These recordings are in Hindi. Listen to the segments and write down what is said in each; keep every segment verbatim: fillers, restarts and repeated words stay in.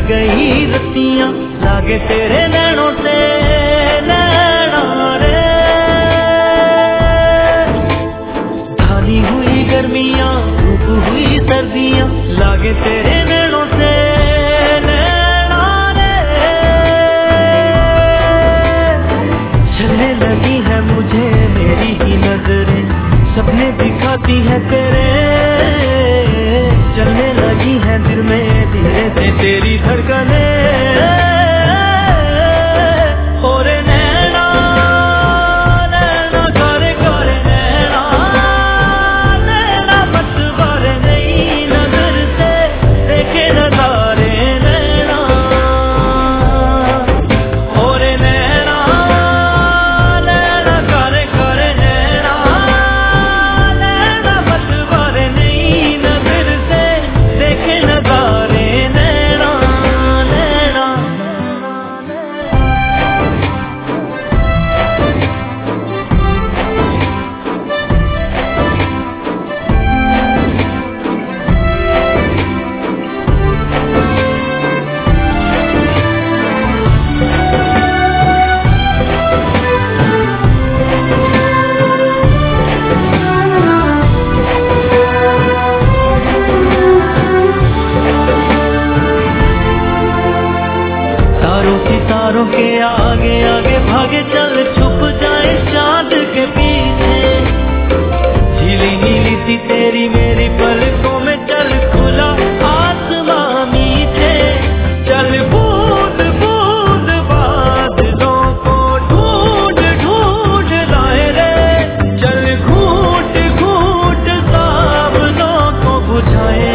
गई रतियां लागे तेरे नैनों से नैना रे। धानी हुई गर्मियां धूप हुई सर्दियां लागे तेरे नैनों से नैना रे। चलने लगी है मुझे मेरी ही नजरें, सपने दिखाती है तेरे। चलने लगी है दिल में धीरे से तेरी धड़कने। और नैना नैना करे करे नैना नैना मत बारे नहीं नजर से देखे नजारे नैना। और नैना नैना करे करे नैना नैना मत बारे नहीं नजर से देखे नजारे नैना नैना। तारों सितारों के आगे आगे भागे चल छुप जाए चांद के पीछे। झीली नीली सी तेरी मेरी पलकों में चल खुला आसमां मीठे। चल बूंद बूंद बादलों को ढूंढ ढूंढ लाए रे। चल घूंट घूंट सावनों को बुझाए।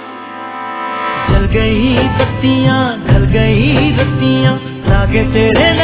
जल गई बत्तियां ढल गई रतियां लागे तेरे